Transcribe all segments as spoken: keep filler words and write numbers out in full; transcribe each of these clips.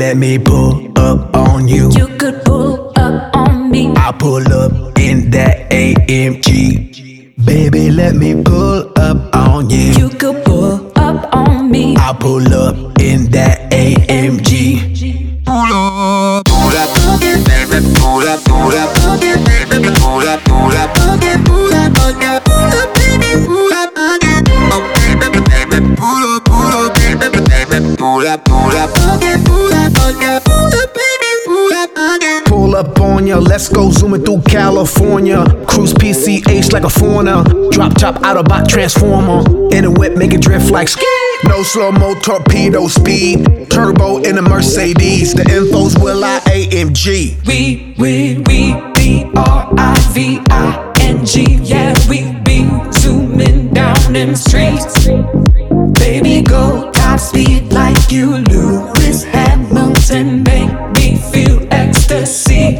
let me pull up on you. You could pull up on me. I pull up in that A M G. Baby, let me pull up on you. You could pull up on me. I pull up in that A M G. Pull up, pull up, baby, pull up, pull up, baby, pull up, pull up, pull up, pull up, baby, pull up, oh baby, baby, pull up, pull up, baby, baby, pull up, pull up, pull up, pull up, baby, pull up. Pull up on ya, let's go zooming through California. Cruise P C H like a foreigner. Drop top Autobot transformer. In a whip, make it drift like ski. No slow-mo torpedo speed. Turbo in a Mercedes. The info's Will I A M G. We, we, we, B R I V I N G. Yeah, we be zooming down them streets. Baby, go top speed like you Lewis Hamilton. Make me feel ecstasy.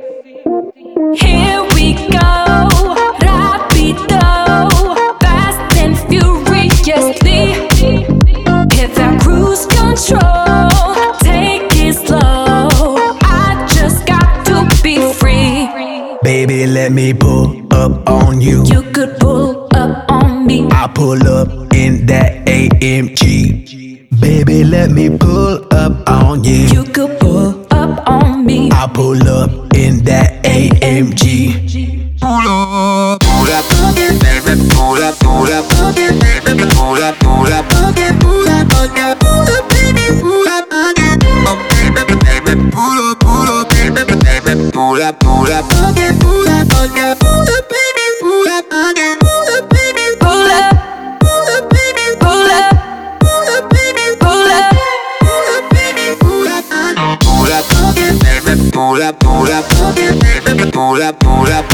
Here we go, rapido, fast and furiously. Hit that cruise control, take it slow. I just got to be free. Baby, let me pull up on you. You could pull up on me. I pull up in that A M G. Baby, let me pull up on you. You could pull up on me. I pull up in that A M G. Pull up, pull up, baby, pull up, pull up, baby, pull up, pull up, pull up, pull up, baby, pull up, oh baby, baby, pull up, pull up, baby, baby, pull up, pull up, pull up, pull up, baby, pull up, pull up, baby, Pull up, pull up, baby, pull up, pull up, baby, pull up. pull up, baby, pull up, pull up, baby, pull up, pull up, baby, pull up, pull up,